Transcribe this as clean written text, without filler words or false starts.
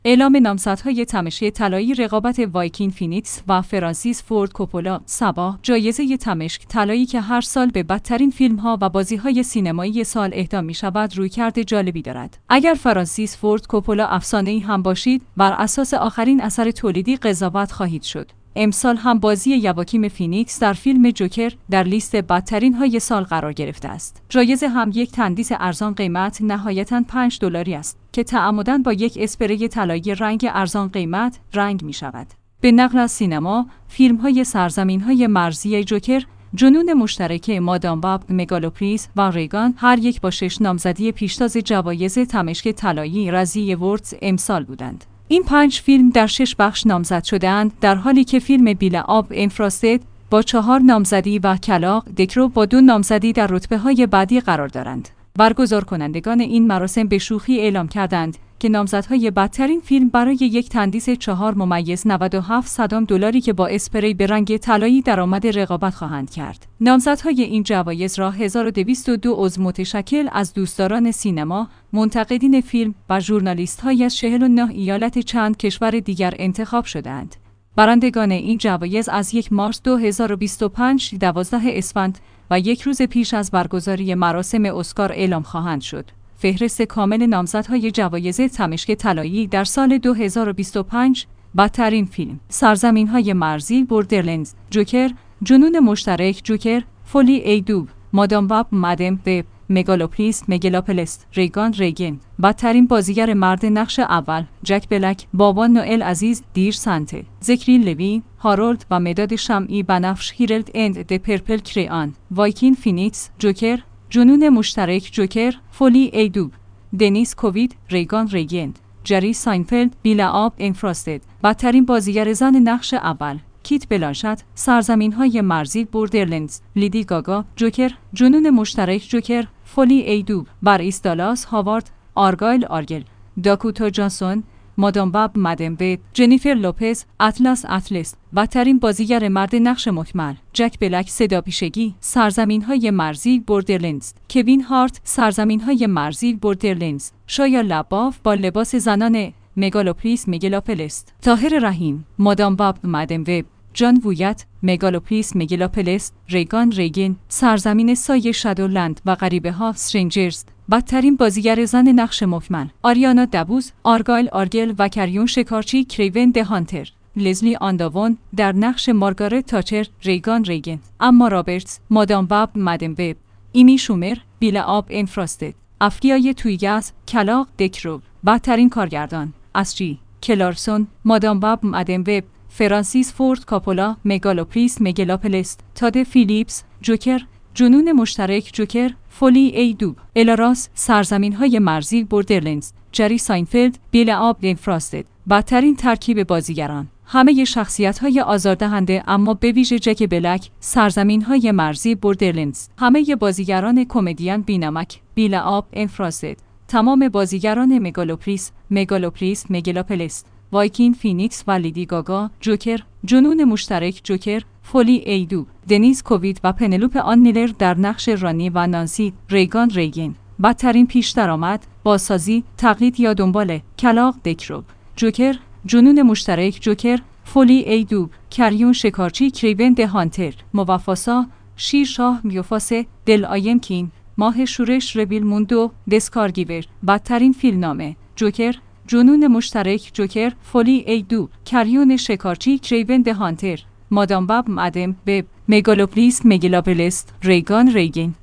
اعلام نامزدهای تماشای طلایی رقابت وایکین فینیکس و فرانسیس فورد کوپولا صباح، جایزه تمشک طلایی که هر سال به بدترین فیلم‌ها و بازی‌های سینمایی سال اهدا می‌شود، رویکرد جالبی دارد. اگر فرانسیس فورد کوپولا افسانه‌ای هم باشید، بر اساس آخرین اثر تولیدی قضاوت خواهید شد. امسال هم بازی یواکیم فینیکس در فیلم جوکر در لیست بدترین های سال قرار گرفته است. جایزه هم یک تندیس ارزان قیمت نهایتاً $5 است که تعمداً با یک اسپری طلایی رنگ ارزان قیمت رنگ می شود. به نقل از سینما، فیلم های سرزمین های مرزی جوکر، جنون مشترک مادام باب، مگالوپولیس و ریگان هر یک با 6 نامزدی پیشتاز جوایز تمشک طلایی رزی وردز امسال بودند. این 5 فیلم در 6 بخش نامزد شده‌اند، در حالی که فیلم بیل آب انفراستد با 4 نامزدی و کلاغ دکرو با 2 نامزدی در رتبه‌های بعدی قرار دارند. برگزار کنندگان این مراسم به شوخی اعلام کردند که نامزدهای بدترین فیلم برای یک تندیس 4.97 دلاری که با اسپری به رنگ طلایی درآمد رقابت خواهند کرد. نامزدهای این جوایز را 1202 عضو متشکل از دوستداران سینما، منتقدین فیلم و ژورنالیست‌های از 49 ایالت چند کشور دیگر انتخاب شدند. برندگان این جوایز از 1 مارس 2025 12 اسفند و یک روز پیش از برگزاری مراسم اسکار اعلام خواهند شد. فهرست کامل نامزدهای جوایز تمشک طلایی در سال 2025: بدترین فیلم: سرزمین‌های مرزی، بوردرلندز، جوکر، جنون مشترک، جوکر، فولی ای دوب، مادام باب، مدم وب، مگالوپولیس، مگلاپولس، ریگان ریگن. بدترین بازیگر مرد نقش اول: جک بلک، بابا نوئل عزیز، دیر سانته، زکری لوی، هارولد و مداد شمعی بنفش، هیرلد اند د پرپل کریان. وایکین فینیکس، جوکر، جنون مشترک، جوکر، فولی ای دوب، دنیس کووید، ریگان ریگن، جری ساینفلد، بیل آب انفراستد. بدترین بازیگر زن نقش اول: کیت بلانشت، سرزمین‌های مرزی، بوردرلندز، لیدی گاگا، جوکر، جنون مشترک، جوکر، فولی ای دوب، بریس دالاس هاوارد، آرگایل آرگل، داکوتا جانسون، مادام باب، مدم وب، جنیفر لوپز، اطلس. بدترین بازیگر مرد نقش مکمل: جک بلک، صداپیشگی، سرزمین‌های مرزی، بوردرلندز، کوین هارت، سرزمین‌های مرزی، بوردرلندز، شایا لباف با لباس زنان، مگالوپولیس، مگلاپولس، طاهر رحیم، مادام باب، مدم وب، جان وویت، مگالوپولیس، مگلاپولس، ریگان ریگن، سرزمین سایه، شادولند و غریبه ها، استرنجرز. بدترین بازیگر زن نقش مکمل: آریانا دبوز، آرگایل آرگل و کریون شکارچی، کریون ده هانتر، لزلی آنداوون در نقش مارگارت تاچر، ریگان ریگن، اما رابرتس، مادام باب، مدم وب، ایمی شومر، بیل آب انفراستد، افریای تویگاس، کلاغ دکرو. بدترین کارگردان: اسجی کلارسون، مادام باب، مدم وب، فرانسیس فورد کوپولا، مگالوپولیس، مگلاپولس، تاد فیلیپس، جوکر، جنون مشترک، جوکر، فولی ای دوب، الاراس، سرزمین‌های مرزی، بوردرلندز، جری ساینفلد، بیل آب انفراستد. بدترین ترکیب بازیگران: همه شخصیت‌های آزاردهنده اما به ویژه جک بلک، سرزمین‌های مرزی، بوردرلندز، همه بازیگران کمدین بی‌نمک، بیل آب انفراستد، تمام بازیگران مگالوپولیس، مگلاپولس، وایکین فینیکس و لیدی گاگا، جوکر، جنون مشترک، جوکر، فولی ای دوب، دنیس کووید و پنلوپ آن میلر در نقش رانی و نانسی، ریگان ریگن. بدترین پیش درآمد: بازسازی، تقلید یا دنبال، کلاغ دکرو، جوکر، جنون مشترک، جوکر، فولی ای دوب، کریون شکارچی، کریون ده هانتر، موفاسا، شیر شاه میوفاسه، دل آیم کین، ماه شورش، رویل موندو، دسکارگیور. بدترین فیلمنامه: جوکر، جنون مشترک، جوکر، فولی ای دوب، کریون شکارچی، کریون ده هانتر، مادام باب، مدم وب، مگالوپولیس، مگلاپولس، ریگان ریگن.